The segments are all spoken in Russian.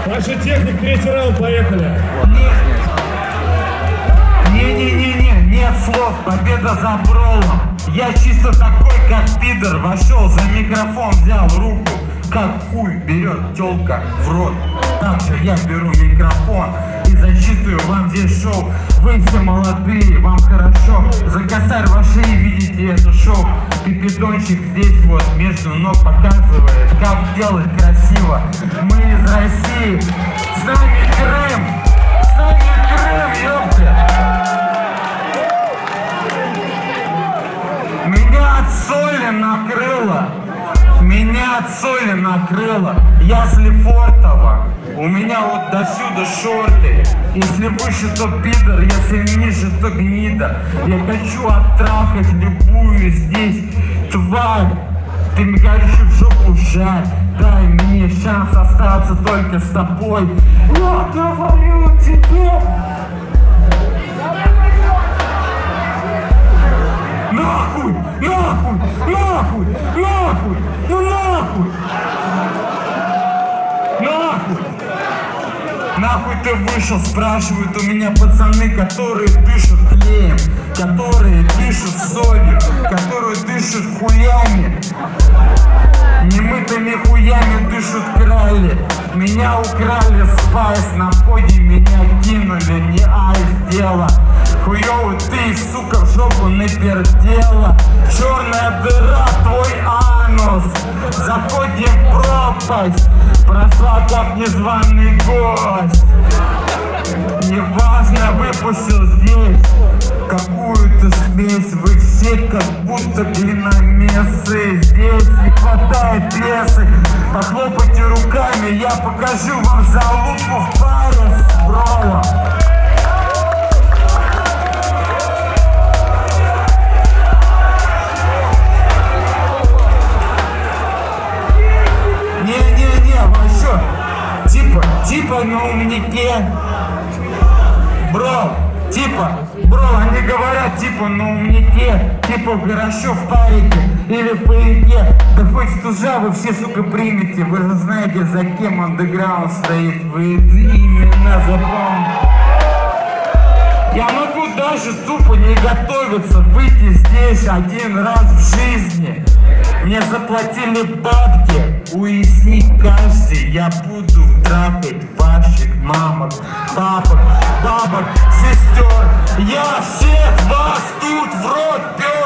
Ваша техник, третий раунд, поехали. Не-не-не-не, нет слов, победа за Бролом. Я чисто такой, как пидор, вошел за микрофон, взял руку, как хуй берет тёлка в рот. Так же я беру микрофон и зачитываю вам здесь шоу. Вы все молодые, вам хорошо. За косарь ваши видите это шоу. Пипидончик здесь вот между ног показывает, как делать красиво. Мы из России, с нами Крым, с нами Крым, ёпта. Меня от соли накрыло. Меня от соли накрыло. Я с Лефортово. У меня вот до сюда шорты. Если выше, то пидор, если ниже, то гнида. Я хочу оттрахать любую здесь тварь. Ты мне говоришь в жопу жарь. Дай мне шанс остаться только с тобой. Я говорю тебе. Нахуй! Нахуй! Нахуй! Нахуй! Ну нахуй! Нахуй! Нахуй ты вышел, спрашивают у меня пацаны, которые дышат клеем, которые дышат солью, которые дышат хуями. Немытыми хуями дышат крали. Меня украли спайс, на входе меня кинули, не айс дело. Хуёвый ты, сука, в жопу напердела. Черная дыра, твой анус. Заходим в пропасть, прошла как незваный гость. Неважно, выпустил здесь какую-то смесь. Вы все как будто глиномесы. Здесь не хватает леса. Похлопайте руками, я покажу вам залупу в паре с Бролом. Не-не-не, вообще, типа на умнике. Бро, они говорят, типа на умнике, типа хорошо в парике или в парике. Да хоть в тужа вы все, сука, примете. Вы же знаете, за кем андеграунд стоит. Вы именно запомните. Я могу даже тупо не готовиться, выйти здесь один раз в жизни. Мне заплатили бабки, уясни каждый, я буду трахать ваших мамок, папок, бабок, сестер. Я всех вас тут в рот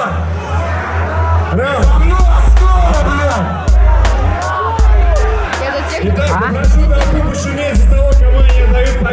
пёр. За мной скоро, блядь. Итак, прошу толпу пошуметь за того, кому я не даю